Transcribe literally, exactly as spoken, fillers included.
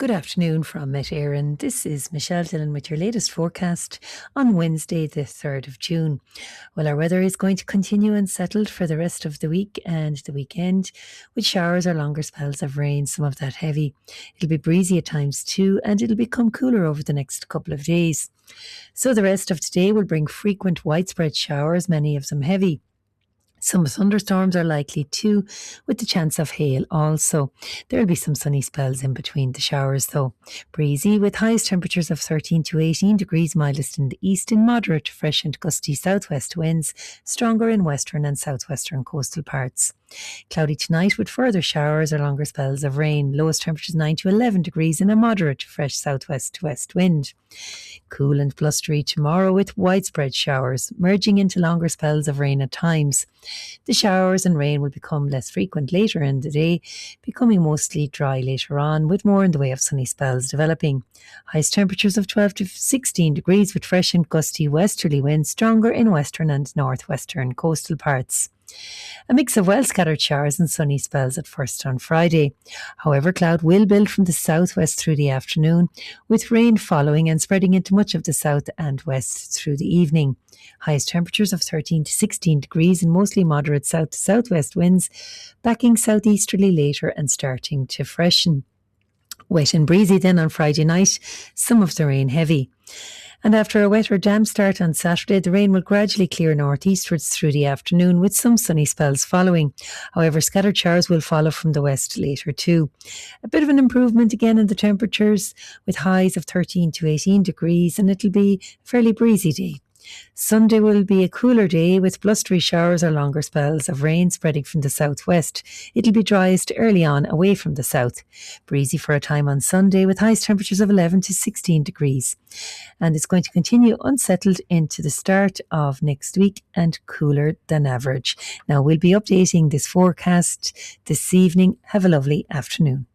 Good afternoon from Met Éireann. This is Michelle Dillon with your latest forecast on Wednesday, the third of June. Well, our weather is going to continue unsettled for the rest of the week and the weekend, with showers or longer spells of rain, some of that heavy. It'll be breezy at times too, and it'll become cooler over the next couple of days. So the rest of today will bring frequent widespread showers, many of them heavy. Some thunderstorms are likely too, with the chance of hail also. There will be some sunny spells in between the showers though. Breezy with highest temperatures of thirteen to eighteen degrees, mildest in the east, in moderate to fresh and gusty southwest winds, stronger in western and southwestern coastal parts. Cloudy tonight with further showers or longer spells of rain. Lowest temperatures nine to eleven degrees and a moderate to fresh southwest to west wind. Cool and blustery tomorrow with widespread showers, merging into longer spells of rain at times. The showers and rain will become less frequent later in the day, becoming mostly dry later on, with more in the way of sunny spells developing. Highest temperatures of twelve to sixteen degrees with fresh and gusty westerly winds, stronger in western and northwestern coastal parts. A mix of well-scattered showers and sunny spells at first on Friday. However, cloud will build from the southwest through the afternoon, with rain following and spreading into much of the south and west through the evening. Highest temperatures of thirteen to sixteen degrees and mostly moderate south to southwest winds, backing southeasterly later and starting to freshen. Wet and breezy then on Friday night, some of the rain heavy. And after a wet or damp start on Saturday, the rain will gradually clear northeastwards through the afternoon, with some sunny spells following. However, scattered showers will follow from the west later too. A bit of an improvement again in the temperatures, with highs of thirteen to eighteen degrees, and it'll be a fairly breezy day. Sunday will be a cooler day with blustery showers or longer spells of rain spreading from the southwest. It'll be driest early on away from the south. Breezy for a time on Sunday with highest temperatures of eleven to sixteen degrees. And it's going to continue unsettled into the start of next week and cooler than average. Now we'll be updating this forecast this evening. Have a lovely afternoon.